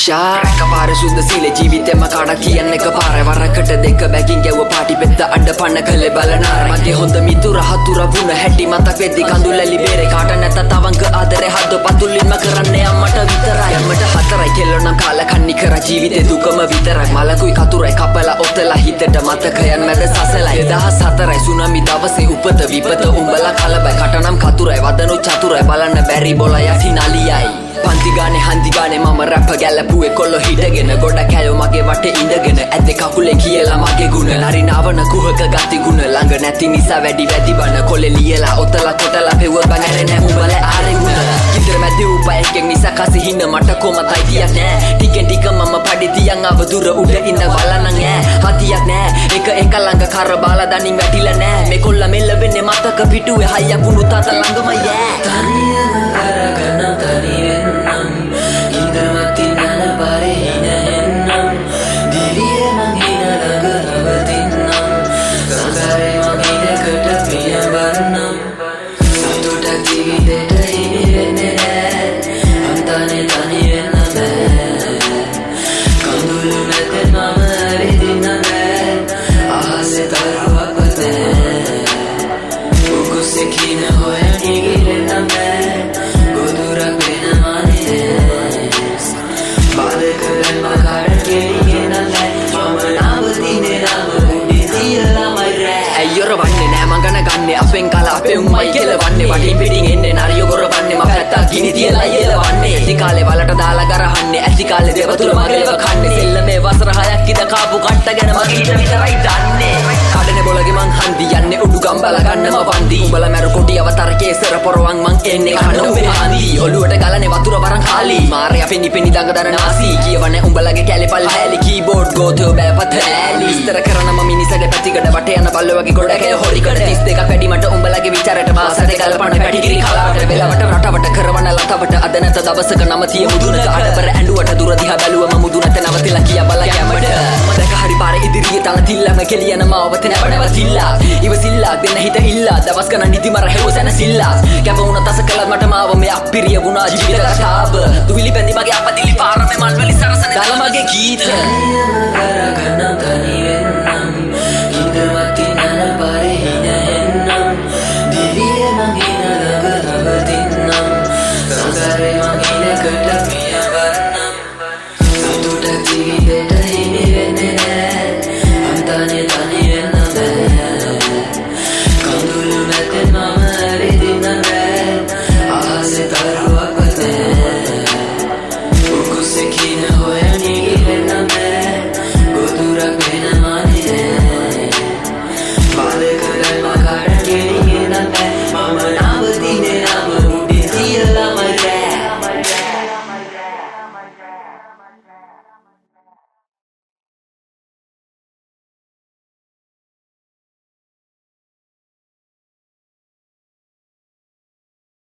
Pusha Kapara Sudha Sile Jivite Makada Kian Nekapara Varakata Deka Bagging Gawa Party Petta Under Panakale Balana Maki Honda Mitura Hatura Buna Heti Mata Pedi Kandula Libere Kata Nata Tavanka Adare Hado Patulin Makarane Amata Vitara Yamata Hatara Kelonam Kala Kanikara Jivite Dukama Vitara Malakui Katura Kapala Otela Hiteta Mata Kayan Mada Sasela Daha Satara Tsunami Davase Upata Vipata Umbala Kalaba Katanam Katura Vadano Chatura Balana Berry Bolaya Tinaliyai Pantigane handigane mama rapper ගැලපුවේ කොල්ල හිටගෙන ගොඩ කැයෝ මගේ වටේ ඉඳගෙන ඇද්ද කකුලෙන් කියලා මගේ ගුණ නරිනවන කුහක ගති ගුණ ළඟ නැති නිසා වැඩි වැඩි බන කොල්ලේ ලියලා ඔතලා කොටලා පෙවුවත් බං ඇරෙන්නේ උඹලා ආරේ ගුණ කිතර මැදි උප එකෙන් නිසා කසි හින්න මට කොමතයි තියක් නෑ ටිකෙන් ටික මම පඩි තියන් අව දුර උඩ ඉඳ බලනන් ඈ හතියක් නෑ එක ළඟ කර බාලා දනින් වැටිලා නෑ මේ කොල්ල මෙල්ල වෙන්නේ මතක පිටුවේ හයියක් වුණු තාත ළඟම යෑ තනියම කරගන්න තනියෙන් අපෙන් කලා අපේ උම්මයි කෙලවන්නේ වටින් පිටින් එන්නේ නරියෝ ගොරවන්නේ මම පැත්තක් ගිනි තියලා යෙලවන්නේ ඇති කාලේ වලට දාලා ගරහන්නේ ඇති කාලේ දෙවතුර මගේව කන්නේ සෙල්ලමේ වසර 6ක් ඉඳ කාපු කට්ට ගැන මගේ ඊට විතරයි දන්නේ කඩනේ බොලගේ මං හන්දි යන්නේ උඩු ගම්බල ගන්නම වන්දි උඹලා මැර කොටි අවතර කේසර පොරවන් මං එන්නේ කන උඹේ හන්දි ඔළුවට ගලනේ වතුර වරන් කාලි මාරයා පෙනි පෙනි දඟ දන නාසි කියවන්නේ උඹලගේ කැලේ පල් හැලි කීබෝඩ් ගෝතෝ බෑපත ඇලි විස්තර කරනම මිනිසගේ පැතිකඩ වටේ යන බල්ල වගේ ගොඩ කැය හොරි කඩ 32ක් වැඩි මට උඹලගේ විචාරයට මාසට ගලපන්න පැටිකිරි කලාවට වෙලවට රටවට කරවන ලතවට අද නැත දවසක නම තිය මුදුනක අඩබර ඇඬුවට දුර දිහා බැලුවම මුදුනට නවතිලා කියා බල යැමට මදක හරි පාර ඉදිරියේ තන තිල්ලම කෙලියන මාවත නැවනවතිල්ලා ඉවසිල්ලා දෙන්න හිත ඉල්ලා දවස් ගණන් නිදි මර හෙව සැනසිල්ලා කැප වුණ තස කළත් මට මාව මේ අපිරිය වුණා ජීවිත කතාව දුවිලි බැඳි මගේ අපදිලි පාර මේ මල් වලි සරසන දාල මගේ ගීත කරගන්න තනි වෙන්නම් ඉඳමති නන පාරේ හිනෙන්නම් දිවියේ මගේ නලග නවතින්නම් සංසාරේ මගේ කට පිය වරනම් සතුට ජීවිතේට හිමි වෙන්නේ නෑ අන්තනේ තනි වෙන්න බෑ කඳුළු මැද මම ඇවිදින්න බෑ ආසේ දරුවක් වතේ උකුසේ කින හොය